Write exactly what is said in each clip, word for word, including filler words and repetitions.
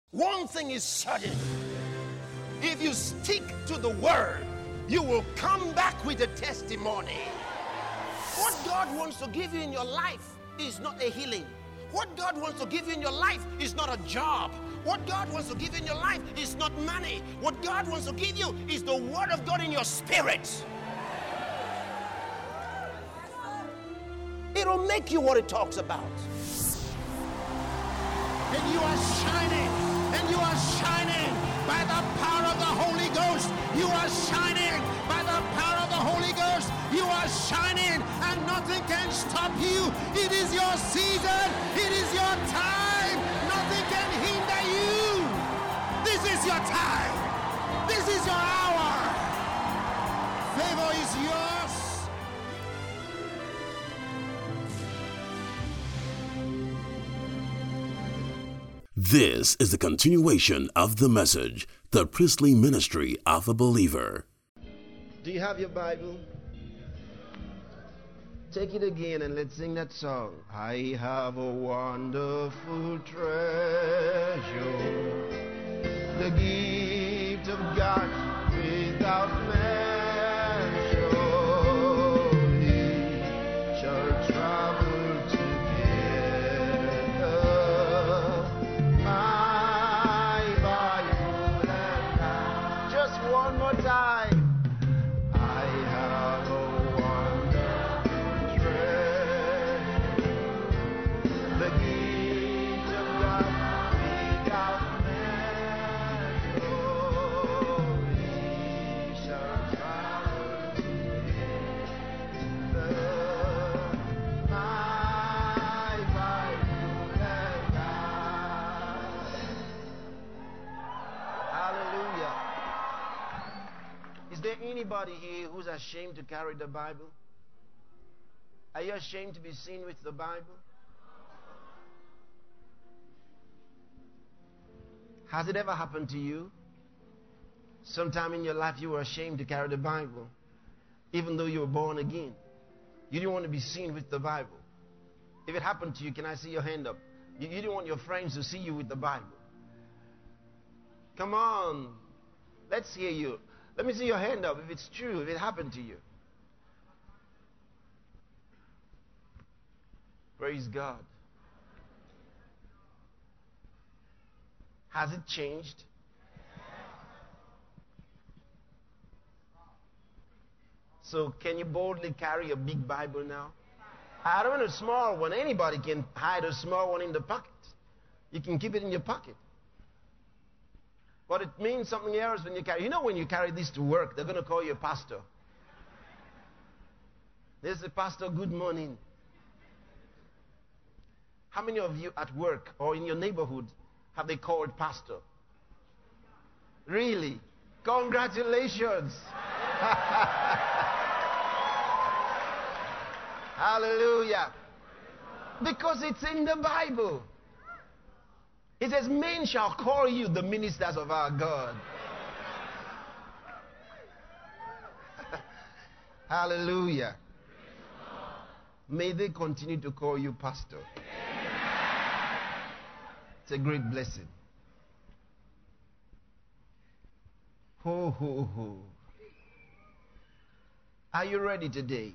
One thing is certain. If you stick to the word, you will come back with a testimony. What God wants to give you in your life is not a healing. What God wants to give you in your life is not a job. What God wants to give you in your life is not money. What God wants to give you is the word of God in your spirit. It'll make you what it talks about. And you are shining, and you are shining by the power of the Holy Ghost. You are shining by the power of the Holy Ghost. You are shining, and nothing can stop you. It is your season. It is your time. Nothing can hinder you. This is your time. This is your hour. Favor is yours. This is the continuation of the message, the priestly ministry of a believer. Do you have your Bible? Take it again and let's sing that song. I have a wonderful treasure, the gift of God without measure. We shall travel together. My Bible and I. Just one more time. Is there anybody here who's ashamed to carry the Bible? Are you ashamed to be seen with the Bible? Has it ever happened to you? Sometime in your life you were ashamed to carry the Bible, even though you were born again. You didn't want to be seen with the Bible. If it happened to you, can I see your hand up? You, you didn't want your friends to see you with the Bible. Come on. Let's hear you. Let me see your hand up if it's true, if it happened to you. Praise God. Has it changed? So can you boldly carry a big Bible now? I don't want a small one. Anybody can hide a small one in the pocket. You can keep it in your pocket. But it means something else when you carry. You know, when you carry this to work, they're going to call you a pastor. There's a pastor, good morning. How many of you at work or in your neighborhood have they called pastor? Really? Congratulations. Hallelujah. Because it's in the Bible. It says, men shall call you the ministers of our God. Hallelujah. May they continue to call you pastor. It's a great blessing. Ho, ho, ho. Are you ready today?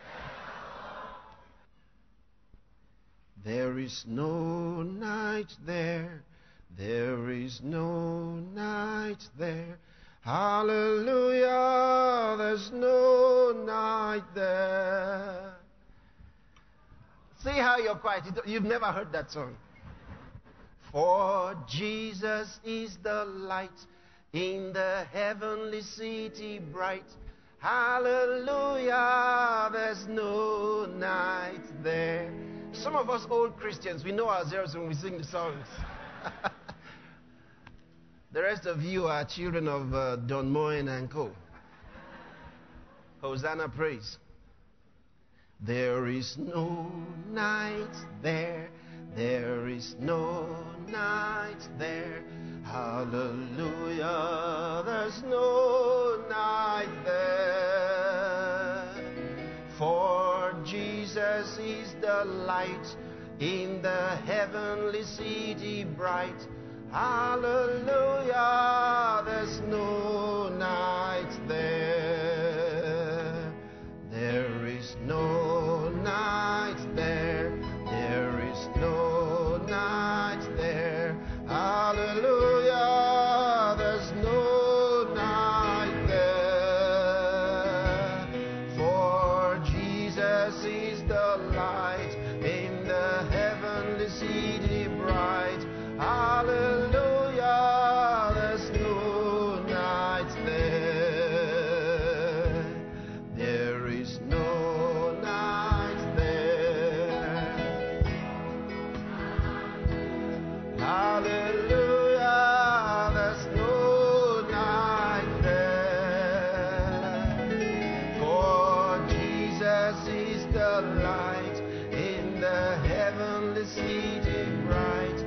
There is no night there, there is no night there. Hallelujah, there's no night there. See how you're quiet. You've never heard that song. For Jesus is the light in the heavenly city bright. Hallelujah, there's no night there. Some of us old Christians, we know ourselves when we sing the songs. The rest of you are children of uh, Don Moen and co. Hosanna praise. There is no night there. There is no night there. Hallelujah. There's no night there. For Jesus is the light in the heavenly city bright. Hallelujah, there's no night there. There is no night there. There is no night there. Hallelujah, there's no night there. For Jesus is the light in the heavenly city bright. Hallelujah, there's no night there. There is no night there. Hallelujah, there's no night there. For Jesus is the light in the heavenly city bright.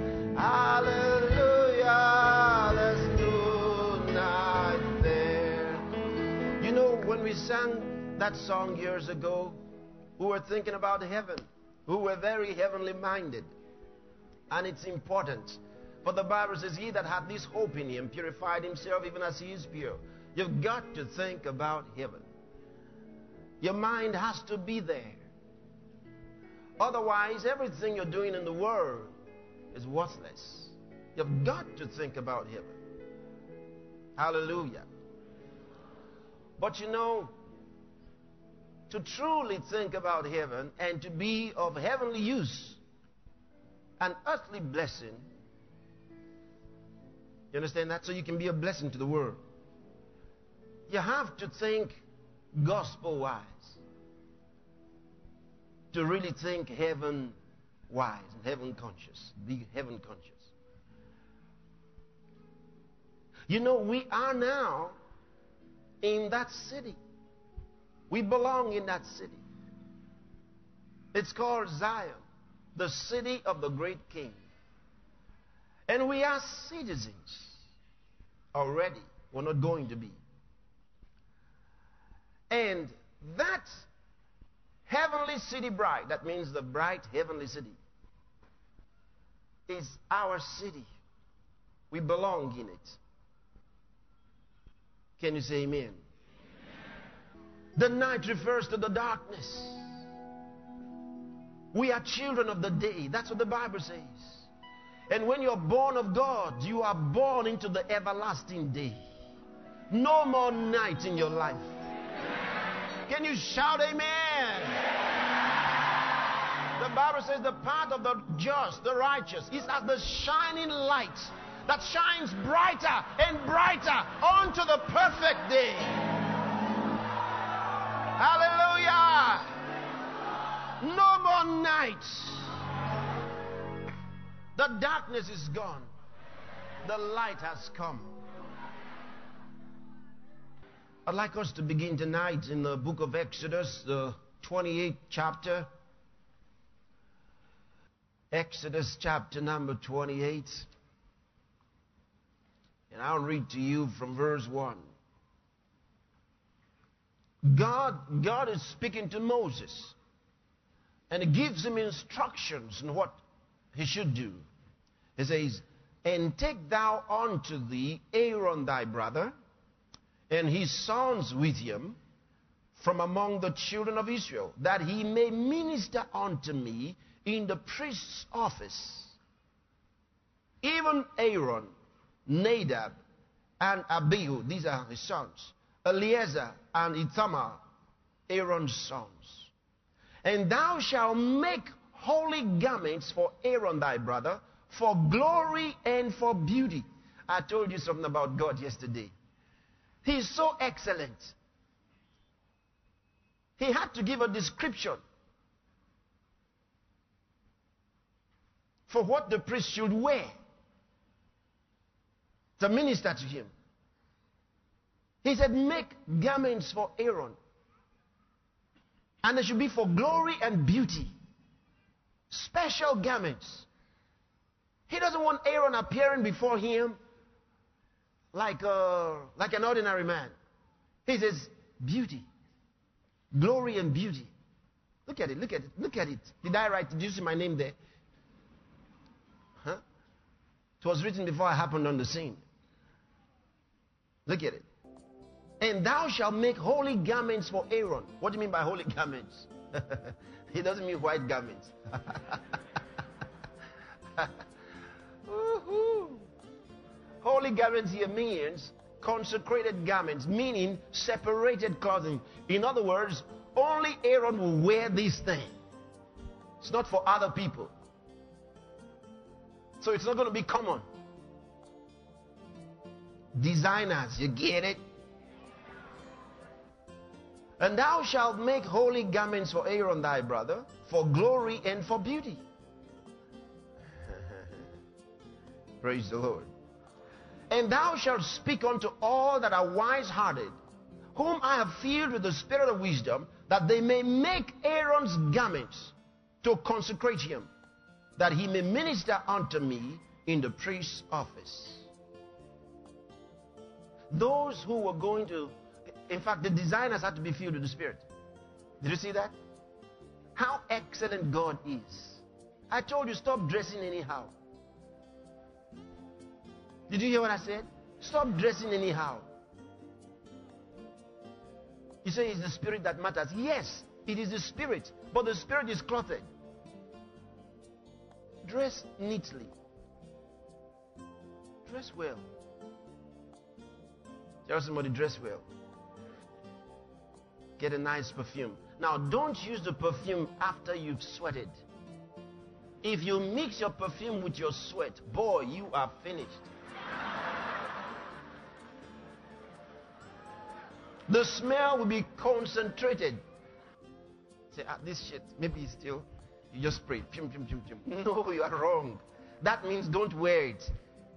Hallelujah, there's no night there. You know, when we sang that song years ago, we were thinking about heaven. We were very heavenly minded. And it's important. For the Bible says, he that had this hope in him purified himself even as he is pure. You've got to think about heaven. Your mind has to be there. Otherwise, everything you're doing in the world is worthless. You've got to think about heaven. Hallelujah. But you know, to truly think about heaven and to be of heavenly use, an earthly blessing, you understand that? So you can be a blessing to the world. You have to think gospel-wise. To really think heaven-wise and heaven-conscious. Be heaven-conscious. You know, we are now in that city. We belong in that city. It's called Zion, the city of the great King. And we are citizens already. We're not going to be. And that heavenly city bright, that means the bright heavenly city, is our city. We belong in it. Can you say amen? Amen. The night refers to the darkness. We are children of the day. That's what the Bible says. And when you're born of God, you are born into the everlasting day. No more night in your life. Can you shout amen? The Bible says the path of the just, the righteous, is as the shining light that shines brighter and brighter unto the perfect day. Hallelujah. No more night. The darkness is gone. The light has come. I'd like us to begin tonight in the book of Exodus, the twenty-eighth chapter. Exodus chapter number twenty-eight. And I'll read to you from verse one. God, God is speaking to Moses. And he gives him instructions on what he should do. He says, and take thou unto thee Aaron thy brother, and his sons with him, from among the children of Israel, that he may minister unto me in the priest's office. Even Aaron, Nadab, and Abihu, these are his sons. Eleazar and Ithamar, Aaron's sons. And thou shalt make holy garments for Aaron thy brother, for glory and for beauty. I told you something about God yesterday. He is so excellent. He had to give a description for what the priest should wear to minister to him. He said, make garments for Aaron. And they should be for glory and beauty. Special garments. He doesn't want Aaron appearing before him like, a, like an ordinary man. He says, beauty. Glory and beauty. Look at it, look at it, look at it. Did I write, did you see my name there? Huh? It was written before I happened on the scene. Look at it. And thou shalt make holy garments for Aaron. What do you mean by holy garments? It doesn't mean white garments. Holy garments here means consecrated garments, meaning separated clothing. In other words, only Aaron will wear this thing. It's not for other people. So it's not going to be common. Designers, you get it? And thou shalt make holy garments for Aaron thy brother, for glory and for beauty. Praise the Lord. And thou shalt speak unto all that are wise-hearted, whom I have filled with the spirit of wisdom, that they may make Aaron's garments to consecrate him, that he may minister unto me in the priest's office. Those who were going to, in fact, the designers had to be filled with the Spirit. Did you see that? How excellent God is. I told you, stop dressing anyhow. Did you hear what I said? Stop dressing anyhow. You say it's the Spirit that matters. Yes, it is the Spirit, but the Spirit is clothed. Dress neatly. Dress well. Tell somebody, dress well. Get a nice perfume. Now, don't use the perfume after you've sweated. If you mix your perfume with your sweat, boy, you are finished. The smell will be concentrated. Say, ah, this shit, maybe it's still, you just spray. Pum, pum, pum, pum. No, you are wrong. That means don't wear it.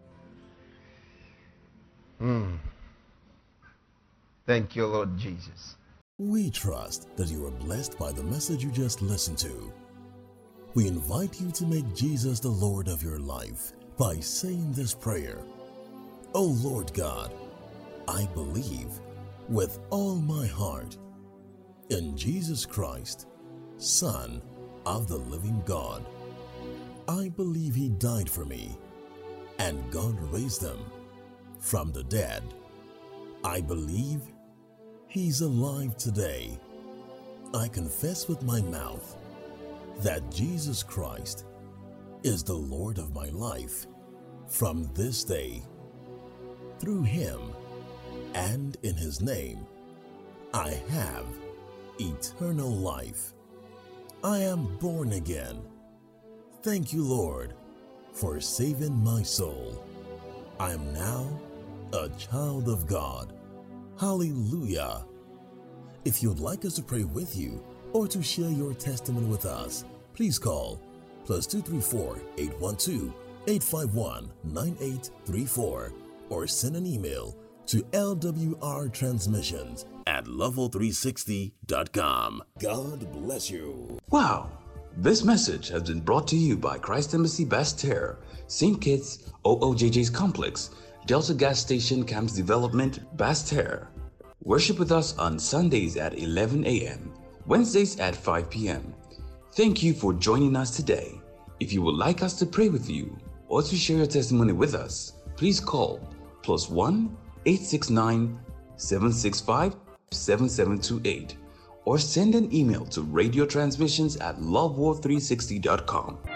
Hmm. Thank you, Lord Jesus. We trust that you are blessed by the message you just listened to. We invite you to make Jesus the Lord of your life by saying this prayer. Oh Lord God, I believe with all my heart in Jesus Christ, Son of the living God. I believe He died for me and God raised Him from the dead. I believe He's alive today. I confess with my mouth that Jesus Christ is the Lord of my life from this day. Through Him and in His name, I have eternal life. I am born again. Thank you, Lord, for saving my soul. I am now a child of God. Hallelujah. If you'd like us to pray with you or to share your testimony with us, please call plus two three four, eight one two, eight five one, nine eight three four or send an email to L W R transmissions at level three sixty dot com. God bless you. Wow! This message has been brought to you by Christ Embassy Basseterre, Saint Kitts O O J J's Complex, Delta Gas Station Camps Development, Basseterre. Worship with us on Sundays at eleven a m, Wednesdays at five p m Thank you for joining us today. If you would like us to pray with you or to share your testimony with us, please call plus one eight six nine, seven six five, seven seven two eight or send an email to radio transmissions at love war three sixty dot com.